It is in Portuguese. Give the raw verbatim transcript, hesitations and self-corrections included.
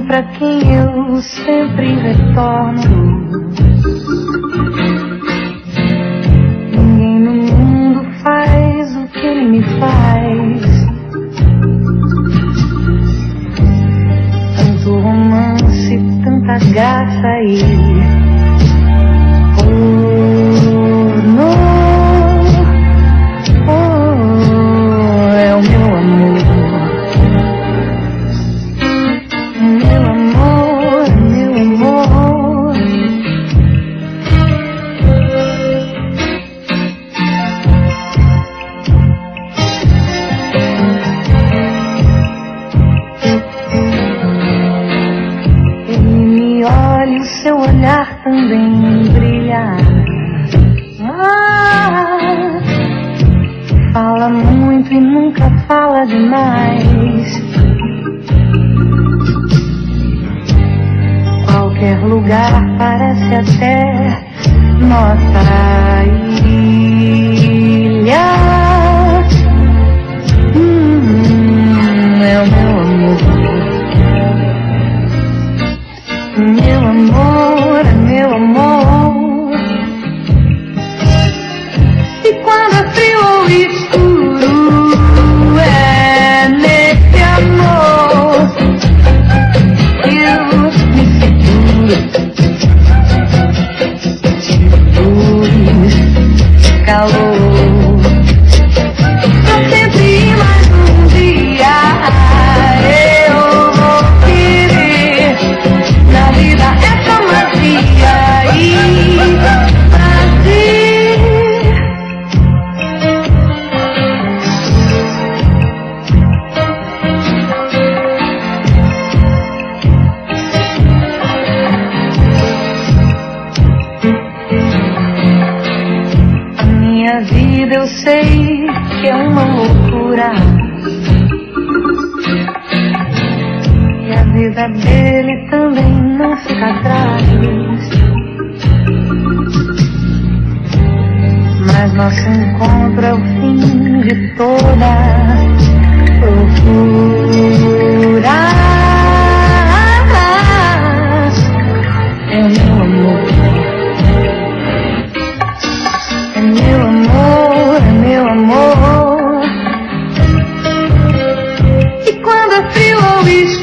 pra quem eu sempre retorno. Ninguém no mundo faz o que ele me faz. Tanto romance, tanta graça e porno. Oh, é o meu amor. Meu amor, meu amor. Ele me olha e o seu olhar também brilha. Ah, fala muito e nunca fala demais. Qualquer lugar parece até nossa ilha. Hum, é o meu amor. Meu amor, é meu amor. E quando é frio ou escuro, é nesse amor eu me seguro. De luz, calor, pra sempre ir mais um dia. Eu vou querer na vida essa magia e prazer. A minha vida eu sei que é uma loucura. E a vida dele também não fica atrás. Mas nosso encontro é o fim de toda procura. É o meu amor. É meu amor, é meu amor. E quando é frio ou escuro,